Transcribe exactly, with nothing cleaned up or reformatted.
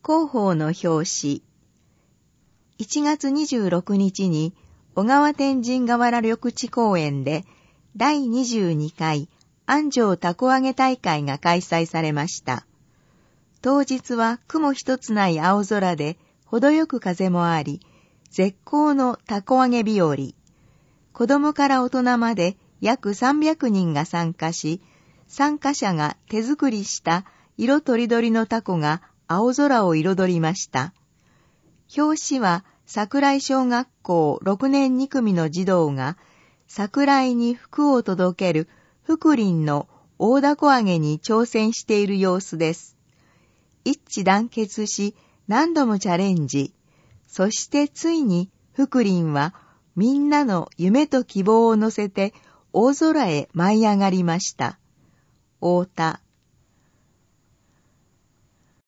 広報の表紙。いちがつにじゅうろくにちに小川天神河原緑地公園でだいにじゅうにかい安城凧揚げ大会が開催されました。当日は雲一つない青空で程よく風もあり、絶好の凧揚げ日和。子供から大人まで約さんびゃくにんが参加し、参加者が手作りした色とりどりの凧が青空を彩りました。表紙は桜井小学校ろくねんにくみの児童が桜井に福を届ける福林の大凧揚げに挑戦している様子です。一致団結し何度もチャレンジ。そしてついに福林はみんなの夢と希望を乗せて大空へ舞い上がりました。太田